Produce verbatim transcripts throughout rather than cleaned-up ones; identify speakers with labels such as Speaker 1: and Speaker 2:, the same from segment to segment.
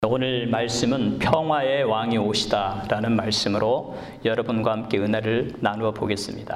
Speaker 1: 오늘 말씀은 평화의 왕이 오시다 라는 말씀으로 여러분과 함께 은혜를 나누어 보겠습니다.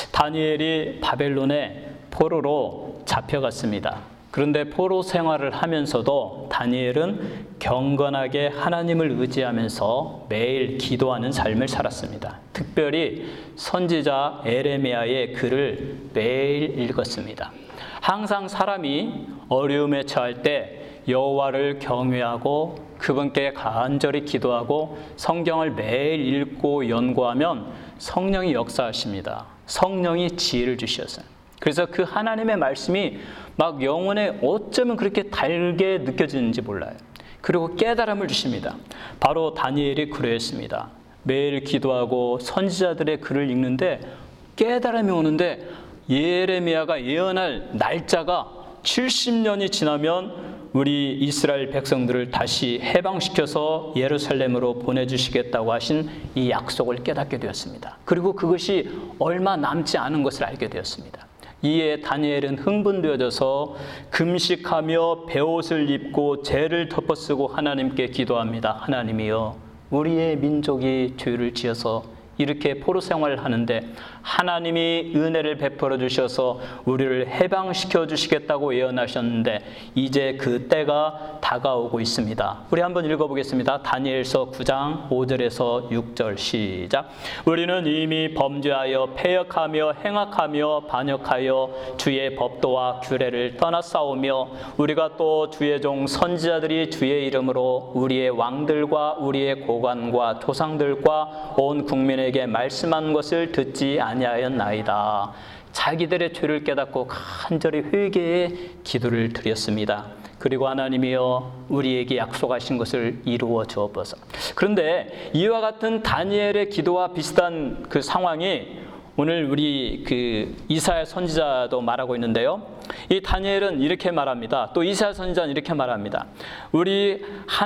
Speaker 1: 다니엘이 바벨론의 포로로 잡혀갔습니다. 그런데 포로 생활을 하면서도 다니엘은 경건하게 하나님을 의지하면서 매일 기도하는 삶을 살았습니다. 특별히 선지자 에레미야의 글을 매일 읽었습니다. 항상 사람이 어려움에 처할 때 여호와를 경외하고 그분께 간절히 기도하고 성경을 매일 읽고 연구하면 성령이 역사하십니다. 성령이 지혜를 주셨어요. 그래서 그 하나님의 말씀이 막 영혼에 어쩌면 그렇게 달게 느껴지는지 몰라요. 그리고 깨달음을 주십니다. 바로 다니엘이 그러했습니다. 매일 기도하고 선지자들의 글을 읽는데 깨달음이 오는데 예레미야가 예언할 날짜가 칠십 년이 지나면 우리 이스라엘 백성들을 다시 해방시켜서 예루살렘으로 보내주시겠다고 하신 이 약속을 깨닫게 되었습니다. 그리고 그것이 얼마 남지 않은 것을 알게 되었습니다. 이에 다니엘은 흥분되어져서 금식하며 베옷을 입고 죄를 덮어쓰고 하나님께 기도합니다. 하나님이여, 우리의 민족이 죄를 지어서 이렇게 포로 생활을 하는데 하나님이 은혜를 베풀어 주셔서 우리를 해방시켜 주시겠다고 예언하셨는데 이제 그 때가 다가오고 있습니다. 우리 한번 읽어보겠습니다. 다니엘서 구 장 오 절에서 육 절 시작. 우리는 이미 범죄하여 패역하며 행악하며 반역하여 주의 법도와 규례를 떠나싸우며 우리가 또 주의 종 선지자들이 주의 이름으로 우리의 왕들과 우리의 고관과 조상들과 온 국민의 에게 말씀한 것을 듣지 아니하였나이다. 자기들의 죄를 깨닫고 간절히 회개의 기도를 드렸습니다. 그리고 하나님이여, 우리에게 약속하신 것을 이루어 주옵소서. 그런데 이와 같은 다니엘의 기도와 비슷한 그 상황이 오늘 우리 그 이사야 선지자도 말하고 있는데요. 이 다니엘은 이렇게 말합니다. 또 이사야 선지자는 이렇게 말합니다. 우리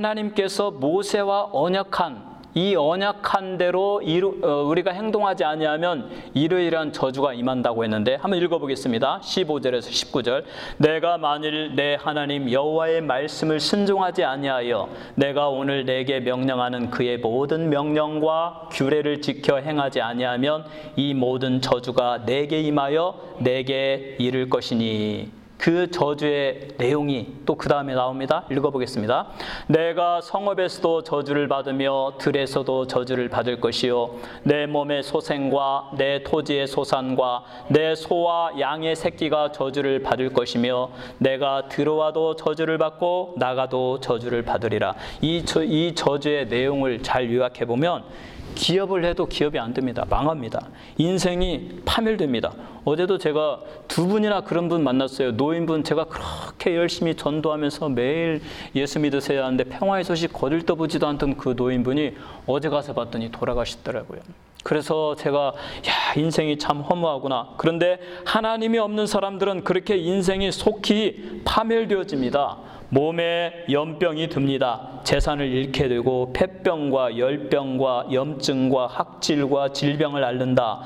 Speaker 1: 하나님께서 모세와 언약한 이 언약한 대로 이루, 어, 우리가 행동하지 아니하면 이러이러한 저주가 임한다고 했는데 한번 읽어보겠습니다. 십오 절에서 십구 절. 내가 만일 내 하나님 여호와의 말씀을 순종하지 아니하여 내가 오늘 내게 명령하는 그의 모든 명령과 규례를 지켜 행하지 아니하면 이 모든 저주가 내게 임하여 내게 이를 것이니. 그 저주의 내용이 또 그 다음에 나옵니다. 읽어보겠습니다. 내가 성읍에서도 저주를 받으며 들에서도 저주를 받을 것이요 내 몸의 소생과 내 토지의 소산과 내 소와 양의 새끼가 저주를 받을 것이며 내가 들어와도 저주를 받고 나가도 저주를 받으리라. 이, 저, 이 저주의 내용을 잘 요약해보면 기업을 해도 기업이 안 됩니다. 망합니다. 인생이 파멸됩니다. 어제도 제가 두 분이나 그런 분 만났어요. 노인분, 제가 그렇게 열심히 전도하면서 매일 예수 믿으세요 하는데 평화의 소식 거들떠보지도 않던 그 노인분이 어제 가서 봤더니 돌아가시더라고요. 그래서 제가 야, 인생이 참 허무하구나. 그런데 하나님이 없는 사람들은 그렇게 인생이 속히 파멸되어집니다. 몸에 염병이 듭니다. 재산을 잃게 되고 폐병과 열병과 염증과 학질과 질병을 앓는다.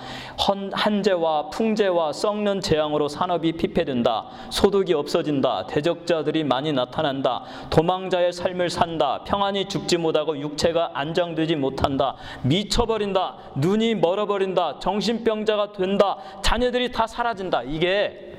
Speaker 1: 한재와 풍재와 썩는 재앙으로 산업이 피폐된다. 소득이 없어진다. 대적자들이 많이 나타난다. 도망자의 삶을 산다. 평안히 죽지 못하고 육체가 안정되지 못한다. 미쳐버린다. 눈이 멀어버린다. 정신병자가 된다. 자녀들이 다 사라진다. 이게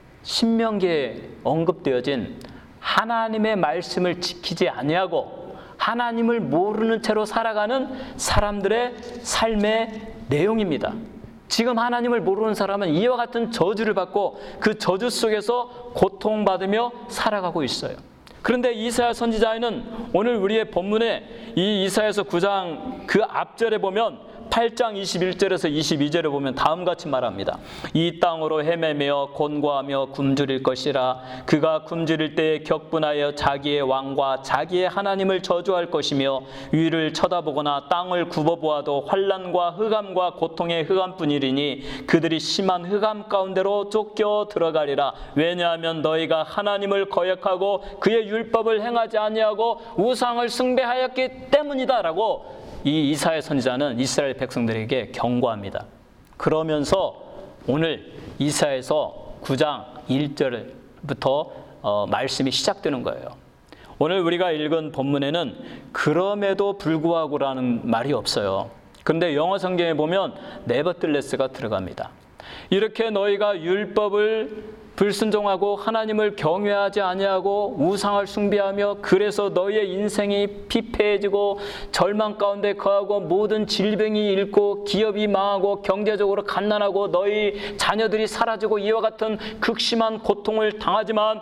Speaker 1: 신명기에 언급되어진 하나님의 말씀을 지키지 아니하고 하나님을 모르는 채로 살아가는 사람들의 삶의 내용입니다. 지금 하나님을 모르는 사람은 이와 같은 저주를 받고 그 저주 속에서 고통받으며 살아가고 있어요. 그런데 이사야 선지자에는 오늘 우리의 본문에 이 이사야서 구 장 그 앞절에 보면 팔 장 이십일 절에서 이십이 절에 보면 다음같이 말합니다. 이 땅으로 헤매며 곤고하며 굶주릴 것이라. 그가 굶주릴 때에 격분하여 자기의 왕과 자기의 하나님을 저주할 것이며 위를 쳐다보거나 땅을 굽어보아도 환난과 흑암과 고통의 흑암뿐이리니 그들이 심한 흑암 가운데로 쫓겨 들어가리라. 왜냐하면 너희가 하나님을 거역하고 그의 율법을 행하지 아니하고 우상을 숭배하였기 때문이다 라고 이 이사야 선지자는 이스라엘 백성들에게 경고합니다. 그러면서 오늘 이사야서 구 장 일 절부터 어, 말씀이 시작되는 거예요. 오늘 우리가 읽은 본문에는 그럼에도 불구하고라는 말이 없어요. 그런데 영어 성경에 보면 nevertheless가 들어갑니다. 이렇게 너희가 율법을 불순종하고 하나님을 경외하지 아니하고 우상을 숭배하며 그래서 너희의 인생이 피폐해지고 절망 가운데 거하고 모든 질병이 잃고 기업이 망하고 경제적으로 갓난하고 너희 자녀들이 사라지고 이와 같은 극심한 고통을 당하지만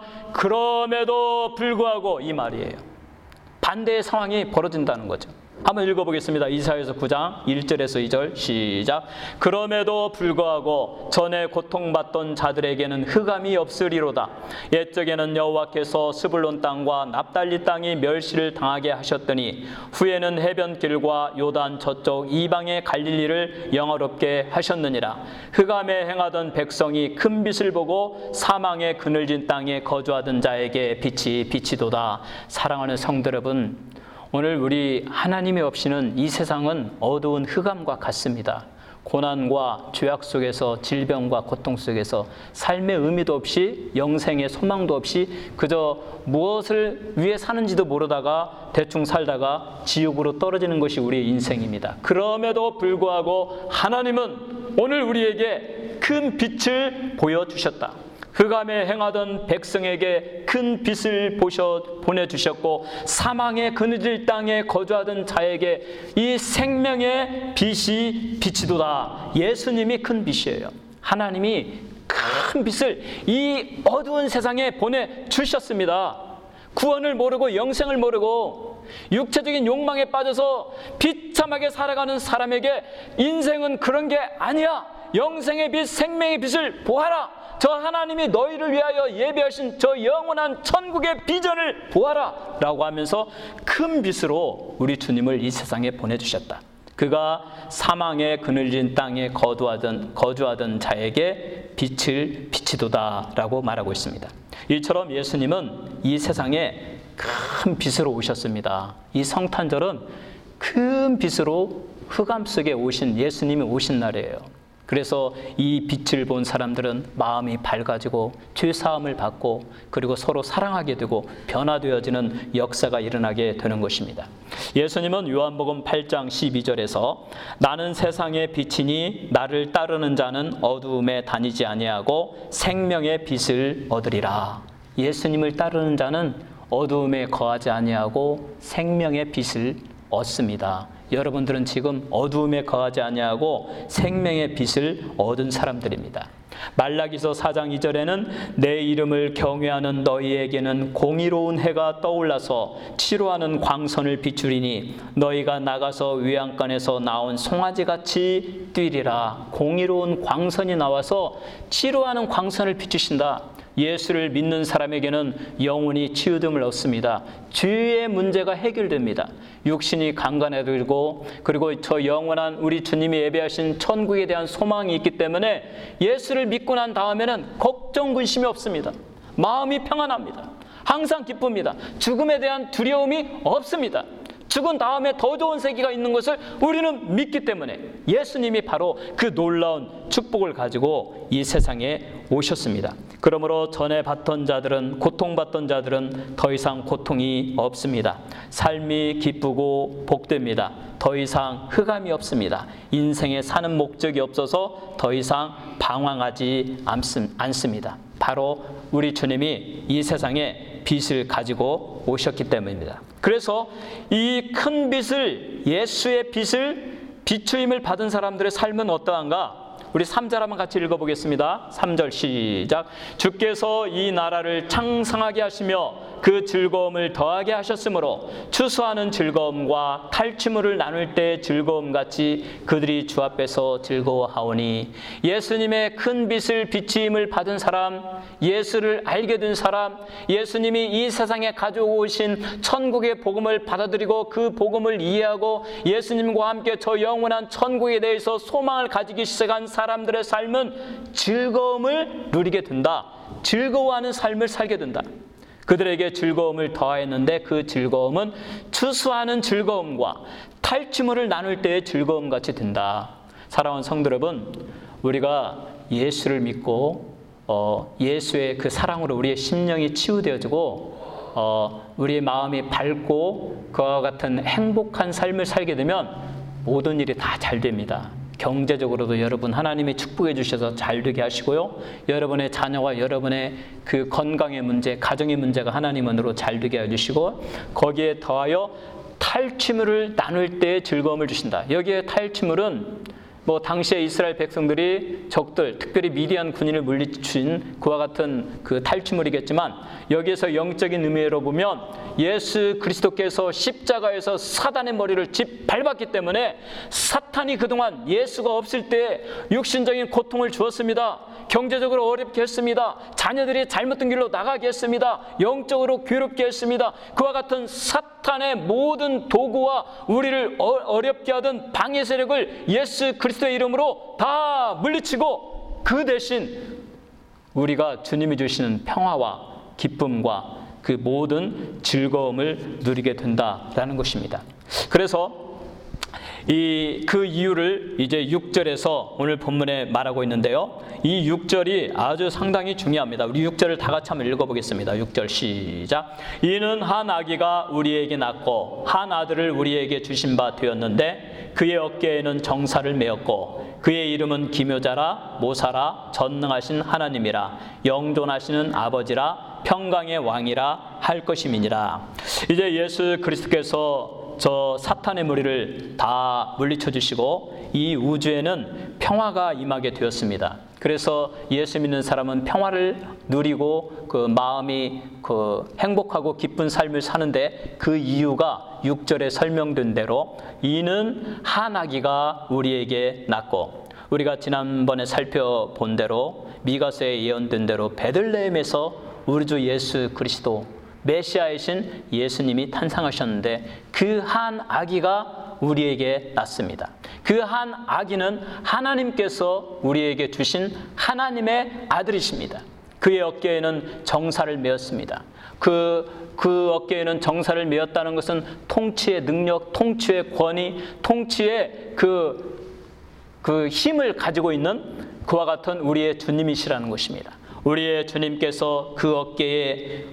Speaker 1: 그럼에도 불구하고 이 말이에요. 반대의 상황이 벌어진다는 거죠. 한번 읽어보겠습니다. 이사야서 구 장 일 절에서 이 절 시작. 그럼에도 불구하고 전에 고통받던 자들에게는 흑암이 없으리로다. 옛적에는 여호와께서 스불론 땅과 납달리 땅이 멸시를 당하게 하셨더니 후에는 해변길과 요단 저쪽 이방의 갈릴리를 영화롭게 하셨느니라. 흑암에 행하던 백성이 큰 빛을 보고 사망의 그늘진 땅에 거주하던 자에게 빛이 비치도다. 사랑하는 성도 여러분, 오늘 우리 하나님이 없이는 이 세상은 어두운 흑암과 같습니다. 고난과 죄악 속에서 질병과 고통 속에서 삶의 의미도 없이 영생의 소망도 없이 그저 무엇을 위해 사는지도 모르다가 대충 살다가 지옥으로 떨어지는 것이 우리의 인생입니다. 그럼에도 불구하고 하나님은 오늘 우리에게 큰 빛을 보여주셨다. 흑암에 행하던 백성에게 큰 빛을 보셔, 보내주셨고 사망의 그늘질 땅에 거주하던 자에게 이 생명의 빛이 비치도다. 예수님이 큰 빛이에요. 하나님이 큰 빛을 이 어두운 세상에 보내주셨습니다. 구원을 모르고 영생을 모르고 육체적인 욕망에 빠져서 비참하게 살아가는 사람에게 인생은 그런 게 아니야. 영생의 빛, 생명의 빛을 보아라. 저 하나님이 너희를 위하여 예비하신 저 영원한 천국의 비전을 보아라 라고 하면서 큰 빛으로 우리 주님을 이 세상에 보내주셨다. 그가 사망의 그늘진 땅에 거주하던, 거주하던 자에게 빛을 비치도다 라고 말하고 있습니다. 이처럼 예수님은 이 세상에 큰 빛으로 오셨습니다. 이 성탄절은 큰 빛으로 흑암 속에 오신 예수님이 오신 날이에요. 그래서 이 빛을 본 사람들은 마음이 밝아지고 죄사함을 받고 그리고 서로 사랑하게 되고 변화되어지는 역사가 일어나게 되는 것입니다. 예수님은 요한복음 팔 장 십이 절에서 나는 세상의 빛이니 나를 따르는 자는 어두움에 다니지 아니하고 생명의 빛을 얻으리라. 예수님을 따르는 자는 어두움에 거하지 아니하고 생명의 빛을 얻습니다. 여러분들은 지금 어두움에 거하지 아니하고 생명의 빛을 얻은 사람들입니다. 말라기서 사 장 이 절에는 내 이름을 경외하는 너희에게는 공의로운 해가 떠올라서 치료하는 광선을 비추리니 너희가 나가서 외양간에서 나온 송아지같이 뛰리라. 공의로운 광선이 나와서 치료하는 광선을 비추신다. 예수를 믿는 사람에게는 영원히 치유됨을 얻습니다. 죄의 문제가 해결됩니다. 육신이 강간해들고 그리고 저 영원한 우리 주님이 예배하신 천국에 대한 소망이 있기 때문에 예수를 믿고 난 다음에는 걱정 근심이 없습니다. 마음이 평안합니다. 항상 기쁩니다. 죽음에 대한 두려움이 없습니다. 죽은 다음에 더 좋은 세계가 있는 것을 우리는 믿기 때문에 예수님이 바로 그 놀라운 축복을 가지고 이 세상에 오셨습니다. 그러므로 전에 받던 자들은 고통받던 자들은 더 이상 고통이 없습니다. 삶이 기쁘고 복됩니다. 더 이상 흑암이 없습니다. 인생에 사는 목적이 없어서 더 이상 방황하지 않습니다. 바로 우리 주님이 이 세상에 빛을 가지고 오셨기 때문입니다. 그래서 이 큰 빛을, 예수의 빛을 비추임을 받은 사람들의 삶은 어떠한가? 우리 삼 절 한번 같이 읽어보겠습니다. 삼 절 시작. 주께서 이 나라를 창성하게 하시며 그 즐거움을 더하게 하셨으므로 추수하는 즐거움과 탈취물을 나눌 때의 즐거움같이 그들이 주 앞에서 즐거워하오니. 예수님의 큰 빛을 비추임을 받은 사람, 예수를 알게 된 사람, 예수님이 이 세상에 가지고 오신 천국의 복음을 받아들이고 그 복음을 이해하고 예수님과 함께 저 영원한 천국에 대해서 소망을 가지기 시작한 사람들의 삶은 즐거움을 누리게 된다. 즐거워하는 삶을 살게 된다. 그들에게 즐거움을 더하였는데 그 즐거움은 추수하는 즐거움과 탈취물을 나눌 때의 즐거움같이 된다. 사랑하는 성도 여러분, 우리가 예수를 믿고 어, 예수의 그 사랑으로 우리의 심령이 치유되어지고 어, 우리의 마음이 밝고 그와 같은 행복한 삶을 살게 되면 모든 일이 다 잘 됩니다. 경제적으로도 여러분 하나님이 축복해 주셔서 잘 되게 하시고요. 여러분의 자녀와 여러분의 그 건강의 문제, 가정의 문제가 하나님 은혜로 잘 되게 해주시고, 거기에 더하여 탈취물을 나눌 때의 즐거움을 주신다. 여기에 탈취물은 뭐 당시에 이스라엘 백성들이 적들, 특별히 미디안 군인을 물리친 그와 같은 그 탈취물이겠지만, 여기에서 영적인 의미로 보면 예수 그리스도께서 십자가에서 사단의 머리를 짓밟았기 때문에 사탄이 그동안 예수가 없을 때 육신적인 고통을 주었습니다. 경제적으로 어렵게 했습니다. 자녀들이 잘못된 길로 나가게 했습니다. 영적으로 괴롭게 했습니다. 그와 같은 사탄의 모든 도구와 우리를 어렵게 하던 방해 세력을 예수 그리스도의 이름으로 다 물리치고, 그 대신 우리가 주님이 주시는 평화와 기쁨과 그 모든 즐거움을 누리게 된다라는 것입니다. 그래서 이 그 이유를 이제 육 절에서 오늘 본문에 말하고 있는데요. 이 육 절이 아주 상당히 중요합니다. 우리 육 절을 다 같이 한번 읽어보겠습니다. 육 절 시작. 이는 한 아기가 우리에게 낳고 한 아들을 우리에게 주신 바 되었는데 그의 어깨에는 정사를 메었고 그의 이름은 기묘자라 모사라 전능하신 하나님이라 영존하시는 아버지라 평강의 왕이라 할 것임이니라. 이제 예수 그리스도께서 저 사탄의 무리를 다 물리쳐 주시고 이 우주에는 평화가 임하게 되었습니다. 그래서 예수 믿는 사람은 평화를 누리고 그 마음이 그 행복하고 기쁜 삶을 사는데, 그 이유가 육 절에 설명된 대로 이는 한 아기가 우리에게 낳고, 우리가 지난번에 살펴본 대로 미가서에 예언된 대로 베들레헴에서 우리 주 예수 그리스도 메시아이신 예수님이 탄생하셨는데 그 한 아기가 우리에게 낳습니다. 그 한 아기는 하나님께서 우리에게 주신 하나님의 아들이십니다. 그의 어깨에는 정사를 메었습니다. 그, 그 어깨에는 정사를 메었다는 것은 통치의 능력, 통치의 권위, 통치의 그, 그 힘을 가지고 있는 그와 같은 우리의 주님이시라는 것입니다. 우리의 주님께서 그 어깨에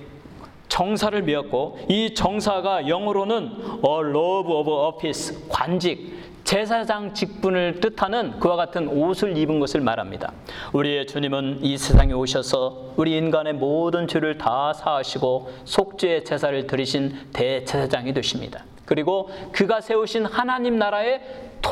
Speaker 1: 정사를 메었고, 이 정사가 영어로는 a robe of office, 관직, 제사장 직분을 뜻하는 그와 같은 옷을 입은 것을 말합니다. 우리의 주님은 이 세상에 오셔서 우리 인간의 모든 죄를 다 사하시고 속죄의 제사를 드리신 대제사장이 되십니다. 그리고 그가 세우신 하나님 나라의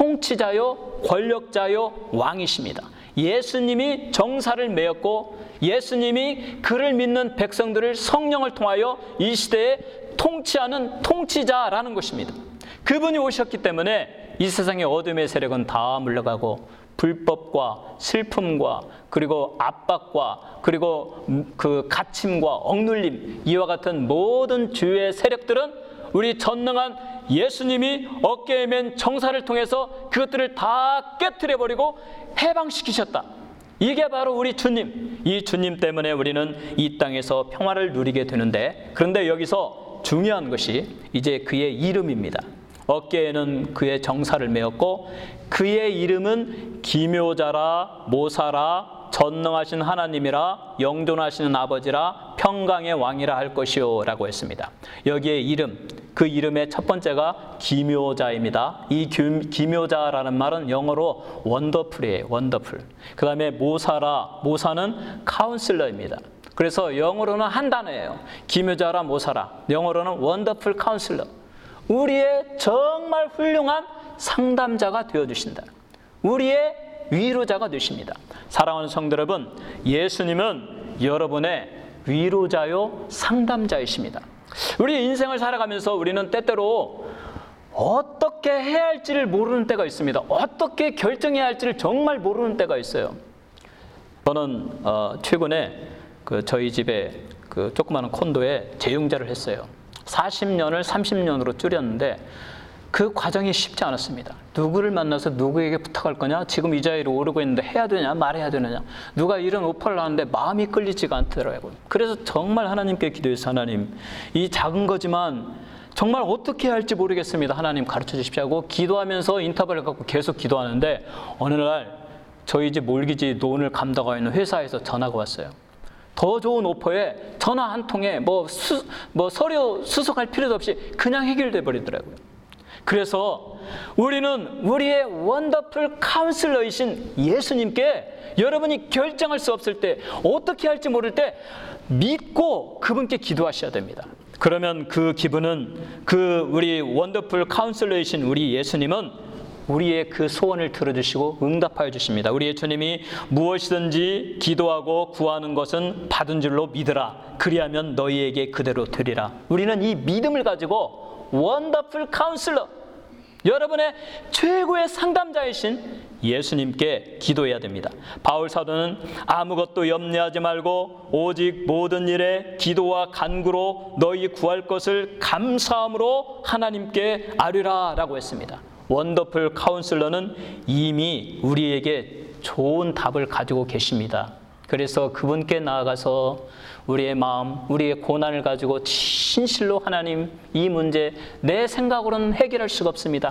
Speaker 1: 통치자요 권력자요 왕이십니다. 예수님이 정사를 메었고 예수님이 그를 믿는 백성들을 성령을 통하여 이 시대에 통치하는 통치자라는 것입니다. 그분이 오셨기 때문에 이 세상의 어둠의 세력은 다 물러가고 불법과 슬픔과 그리고 압박과 그리고 그 갇힘과 억눌림, 이와 같은 모든 주의 세력들은 우리 전능한 예수님이 어깨에 맨 정사를 통해서 그것들을 다 깨트려버리고 해방시키셨다. 이게 바로 우리 주님, 이 주님 때문에 우리는 이 땅에서 평화를 누리게 되는데, 그런데 여기서 중요한 것이 이제 그의 이름입니다. 어깨에는 그의 정사를 메었고 그의 이름은 기묘자라 모사라 전능하신 하나님이라 영존하시는 아버지라 평강의 왕이라 할 것이요 라고 했습니다. 여기에 이름, 그 이름의 첫 번째가 기묘자입니다. 이 기묘자라는 말은 영어로 원더풀이에요. 원더풀. 그 다음에 모사라, 모사는 카운슬러입니다. 그래서 영어로는 한 단어예요. 기묘자라 모사라, 영어로는 원더풀 카운슬러. 우리의 정말 훌륭한 상담자가 되어주신다. 우리의 위로자가 되십니다. 사랑하는 성도 여러분, 예수님은 여러분의 위로자요 상담자이십니다. 우리 인생을 살아가면서 우리는 때때로 어떻게 해야 할지를 모르는 때가 있습니다. 어떻게 결정해야 할지를 정말 모르는 때가 있어요. 저는 어, 최근에 그 저희 집에 그 조그마한 콘도에 재용자를 했어요. 사십 년을 삼십 년으로 줄였는데 그 과정이 쉽지 않았습니다. 누구를 만나서 누구에게 부탁할 거냐? 지금 이 자리로 오르고 있는데 해야 되냐? 말해야 되느냐? 누가 이런 오퍼를 하는데 마음이 끌리지가 않더라고요. 그래서 정말 하나님께 기도해서, 하나님, 이 작은 거지만 정말 어떻게 해야 할지 모르겠습니다. 하나님 가르쳐 주십시오 하고 기도하면서 인터벌을 갖고 계속 기도하는데, 어느 날 저희 집 몰기지 논을 감당하고 있는 회사에서 전화가 왔어요. 더 좋은 오퍼에 전화 한 통에 뭐, 수, 뭐 서류 수속할 필요도 없이 그냥 해결돼 버리더라고요. 그래서 우리는 우리의 원더풀 카운슬러이신 예수님께 여러분이 결정할 수 없을 때, 어떻게 할지 모를 때 믿고 그분께 기도하셔야 됩니다. 그러면 그 기분은, 그 우리 원더풀 카운슬러이신 우리 예수님은 우리의 그 소원을 들어주시고 응답하여 주십니다. 우리 예수님이 무엇이든지 기도하고 구하는 것은 받은 줄로 믿으라. 그리하면 너희에게 그대로 되리라. 우리는 이 믿음을 가지고 원더풀 카운슬러, 여러분의 최고의 상담자이신 예수님께 기도해야 됩니다. 바울 사도는 아무것도 염려하지 말고 오직 모든 일에 기도와 간구로 너희 구할 것을 감사함으로 하나님께 아뢰라 라고 했습니다. 원더풀 카운슬러는 이미 우리에게 좋은 답을 가지고 계십니다. 그래서 그분께 나아가서 우리의 마음, 우리의 고난을 가지고 진실로 하나님, 이 문제 내 생각으로는 해결할 수가 없습니다.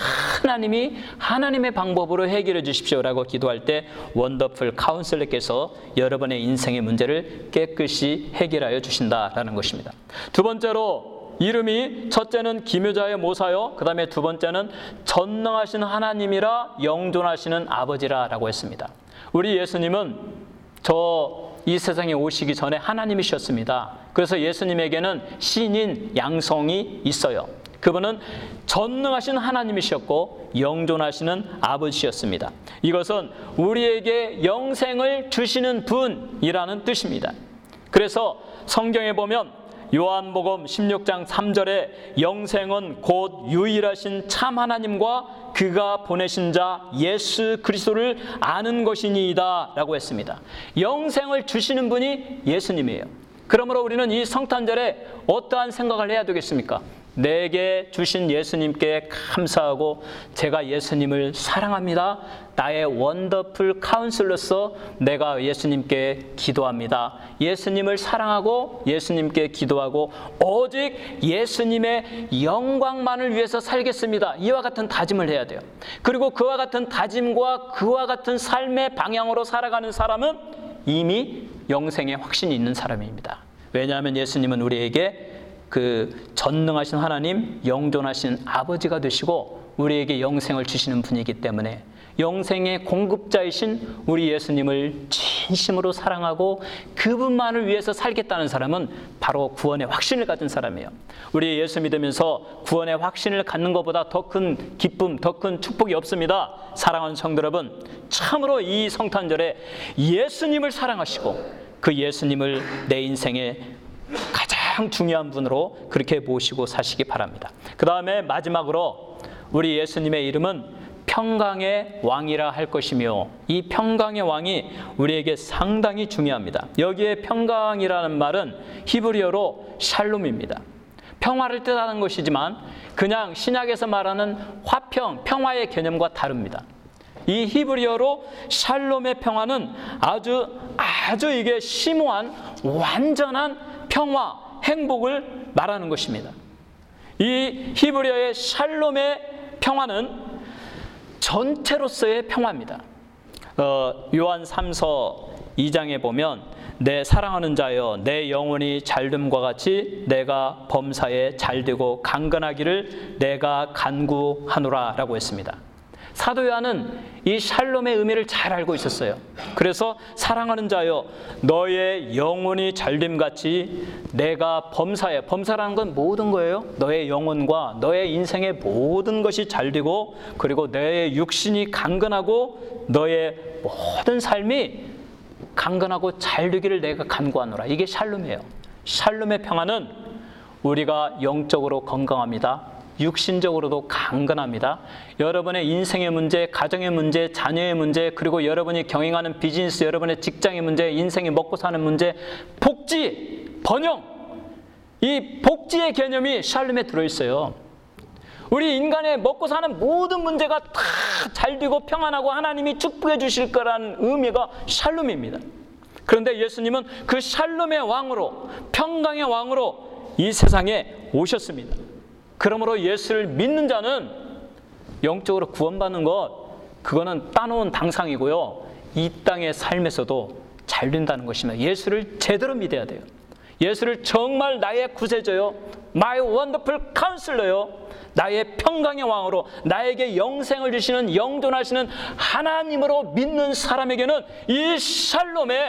Speaker 1: 하나님이 하나님의 방법으로 해결해 주십시오라고 기도할 때 원더풀 카운슬러께서 여러분의 인생의 문제를 깨끗이 해결하여 주신다라는 것입니다. 두 번째로 이름이, 첫째는 기묘자의 모사요, 그 다음에 두 번째는 전능하신 하나님이라 영존하시는 아버지라 라고 했습니다. 우리 예수님은 저 이 세상에 오시기 전에 하나님이셨습니다. 그래서 예수님에게는 신인 양성이 있어요. 그분은 전능하신 하나님이셨고 영존하시는 아버지였습니다. 이것은 우리에게 영생을 주시는 분이라는 뜻입니다. 그래서 성경에 보면 요한복음 십육 장 삼 절에 영생은 곧 유일하신 참 하나님과 그가 보내신 자 예수 그리스도를 아는 것이니이다 라고 했습니다. 영생을 주시는 분이 예수님이에요. 그러므로 우리는 이 성탄절에 어떠한 생각을 해야 되겠습니까? 내게 주신 예수님께 감사하고 제가 예수님을 사랑합니다. 나의 원더풀 카운슬러로서 내가 예수님께 기도합니다. 예수님을 사랑하고 예수님께 기도하고 오직 예수님의 영광만을 위해서 살겠습니다. 이와 같은 다짐을 해야 돼요. 그리고 그와 같은 다짐과 그와 같은 삶의 방향으로 살아가는 사람은 이미 영생의 확신이 있는 사람입니다. 왜냐하면 예수님은 우리에게 그 전능하신 하나님, 영존하신 아버지가 되시고 우리에게 영생을 주시는 분이기 때문에 영생의 공급자이신 우리 예수님을 진심으로 사랑하고 그분만을 위해서 살겠다는 사람은 바로 구원의 확신을 가진 사람이에요. 우리 예수 믿으면서 구원의 확신을 갖는 것보다 더 큰 기쁨, 더 큰 축복이 없습니다. 사랑하는 성도 여러분, 참으로 이 성탄절에 예수님을 사랑하시고 그 예수님을 내 인생에 가장 중요한 분으로 그렇게 모시고 사시기 바랍니다. 그 다음에 마지막으로 우리 예수님의 이름은 평강의 왕이라 할 것이며, 이 평강의 왕이 우리에게 상당히 중요합니다. 여기에 평강이라는 말은 히브리어로 샬롬입니다. 평화를 뜻하는 것이지만 그냥 신약에서 말하는 화평, 평화의 개념과 다릅니다. 이 히브리어로 샬롬의 평화는 아주 아주 이게 심오한 완전한 평화, 행복을 말하는 것입니다. 이 히브리어의 샬롬의 평화는 전체로서의 평화입니다. 어, 요한 삼서 이 장에 보면 내 사랑하는 자여 내 영혼이 잘됨과 같이 내가 범사에 잘되고 강건하기를 내가 간구하노라 라고 했습니다. 사도 요한은 이 샬롬의 의미를 잘 알고 있었어요. 그래서 사랑하는 자여 너의 영혼이 잘됨같이 내가 범사에, 범사라는 건 모든 거예요. 너의 영혼과 너의 인생의 모든 것이 잘되고 그리고 너의 육신이 강건하고 너의 모든 삶이 강건하고 잘되기를 내가 간구하노라. 이게 샬롬이에요. 샬롬의 평화는 우리가 영적으로 건강합니다. 육신적으로도 강건합니다. 여러분의 인생의 문제, 가정의 문제, 자녀의 문제, 그리고 여러분이 경영하는 비즈니스, 여러분의 직장의 문제, 인생이 먹고 사는 문제, 복지, 번영, 이 복지의 개념이 샬롬에 들어있어요. 우리 인간의 먹고 사는 모든 문제가 다 잘되고 평안하고 하나님이 축복해 주실 거라는 의미가 샬롬입니다. 그런데 예수님은 그 샬롬의 왕으로, 평강의 왕으로 이 세상에 오셨습니다. 그러므로 예수를 믿는 자는 영적으로 구원받는 것, 그거는 따놓은 당상이고요. 이 땅의 삶에서도 잘 된다는 것이며 예수를 제대로 믿어야 돼요. 예수를 정말 나의 구세주요, My wonderful counselor요, 나의 평강의 왕으로 나에게 영생을 주시는 영존하시는 하나님으로 믿는 사람에게는 이 샬롬의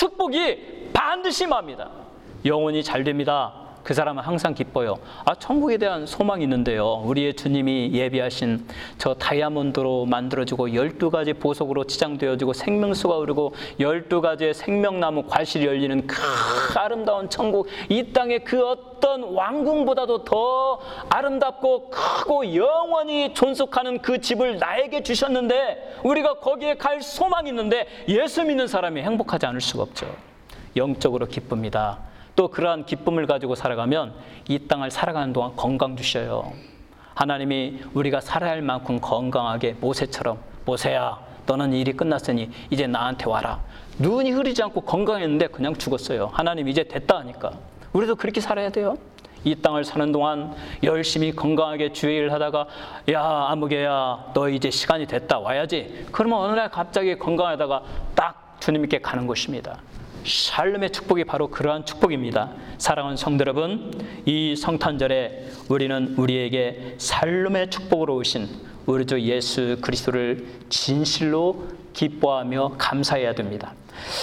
Speaker 1: 축복이 반드시 임합니다. 영혼이 잘 됩니다. 그 사람은 항상 기뻐요. 아, 천국에 대한 소망이 있는데요. 우리의 주님이 예비하신 저 다이아몬드로 만들어지고 열두 가지 보석으로 치장되어지고 생명수가 흐르고 열두 가지의 생명나무 과실이 열리는 그 아름다운 천국, 이 땅의 그 어떤 왕궁보다도 더 아름답고 크고 영원히 존속하는 그 집을 나에게 주셨는데 우리가 거기에 갈 소망이 있는데 예수 믿는 사람이 행복하지 않을 수가 없죠. 영적으로 기쁩니다. 또 그러한 기쁨을 가지고 살아가면 이 땅을 살아가는 동안 건강 주셔요. 하나님이 우리가 살아야 할 만큼 건강하게 모세처럼, 모세야 너는 일이 끝났으니 이제 나한테 와라. 눈이 흐리지 않고 건강했는데 그냥 죽었어요. 하나님 이제 됐다 하니까. 우리도 그렇게 살아야 돼요. 이 땅을 사는 동안 열심히 건강하게 주의 일을 하다가 야 아무개야 너 이제 시간이 됐다 와야지. 그러면 어느 날 갑자기 건강하다가 딱 주님께 가는 것입니다. 샬롬의 축복이 바로 그러한 축복입니다. 사랑하는 성도 여러분, 이 성탄절에 우리는 우리에게 샬롬의 축복으로 오신 우리 주 예수 그리스도를 진실로 기뻐하며 감사해야 됩니다.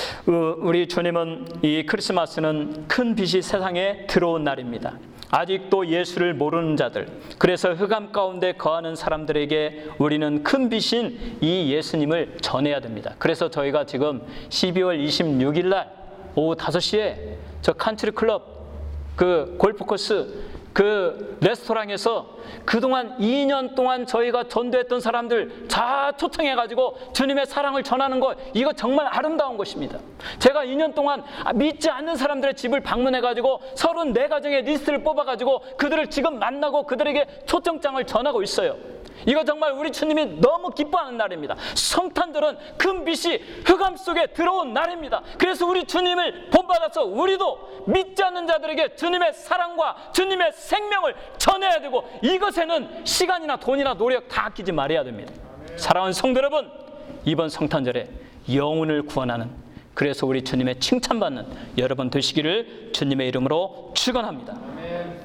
Speaker 1: 우리 주님은 이 크리스마스는 큰 빛이 세상에 들어온 날입니다. 아직도 예수를 모르는 자들, 그래서 흑암 가운데 거하는 사람들에게 우리는 큰 빛인 이 예수님을 전해야 됩니다. 그래서 저희가 지금 십이월 이십육일 날 오후 다섯 시에 저 칸트리 클럽 그 골프 코스 그 레스토랑에서 그동안 이 년 동안 저희가 전도했던 사람들 다 초청해가지고 주님의 사랑을 전하는 것, 이거 정말 아름다운 것입니다. 제가 이 년 동안 믿지 않는 사람들의 집을 방문해가지고 서른네 가정의 리스트를 뽑아가지고 그들을 지금 만나고 그들에게 초청장을 전하고 있어요. 이거 정말 우리 주님이 너무 기뻐하는 날입니다. 성탄절은 큰 빛이 흑암 속에 들어온 날입니다. 그래서 우리 주님을 본받아서 우리도 믿지 않는 자들에게 주님의 사랑과 주님의 생명을 전해야 되고, 이것에는 시간이나 돈이나 노력 다 아끼지 말아야 됩니다. 사랑하는 성도 여러분, 이번 성탄절에 영혼을 구원하는, 그래서 우리 주님의 칭찬받는 여러분 되시기를 주님의 이름으로 축원합니다.